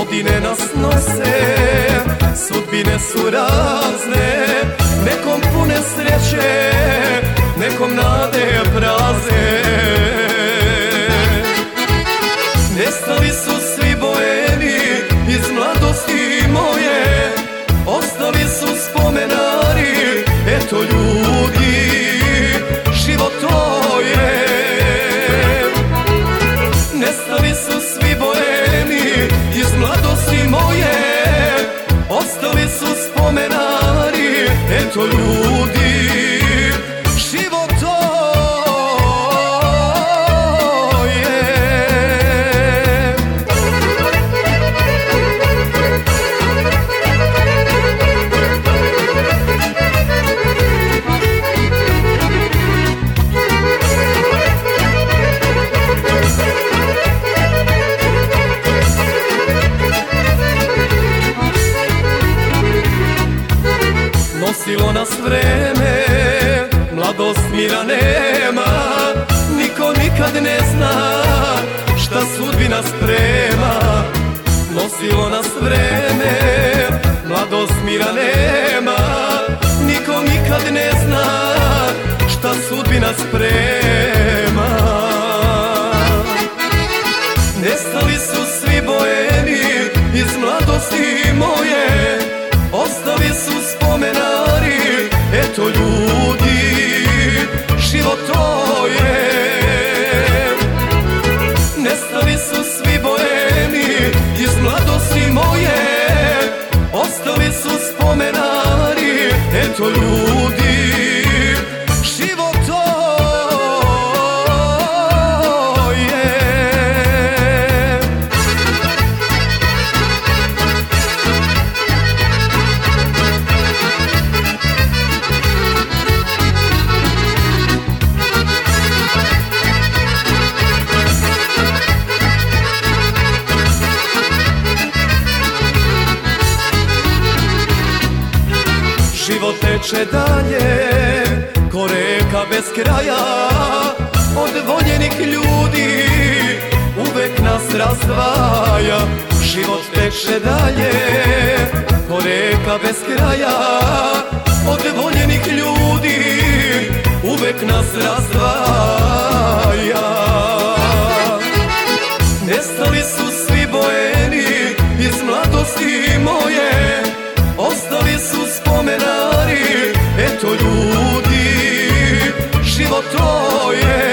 Godine nas nose, sudbine su razne, nekom pune sreće, nekom nade prazne. Nestali su svi boemi iz mladosti moje, ostali su spomenari, eto ljudi, život to je. Nestali su svi boemi iz mladosti moje, ostali su spomenari, eto ljudi, život to je. Nosilo nas vreme, mladost mira nema, niko nikad ne zna šta sudbina sprema. Nosilo nas vreme, mladost mira nema, niko nikad ne zna šta sudbina sprema. Nestali su svi boemi iz mladosti moje, ostali su spomenari, eto ljudi, život to je. Nestali su svi boemi iz mladosti moje, ostali su spomenari, eto ljudi, život to je. Život teče dalje, ko reka bez kraja, od voljenih ljudi uvek nas razdvaja. Život teče dalje, ko reka bez kraja, od voljenih ljudi uvek nas razdvaja. Nestali su svi boemi iz mladosti moje, ostali su spomenari, eto ljudi, život to je.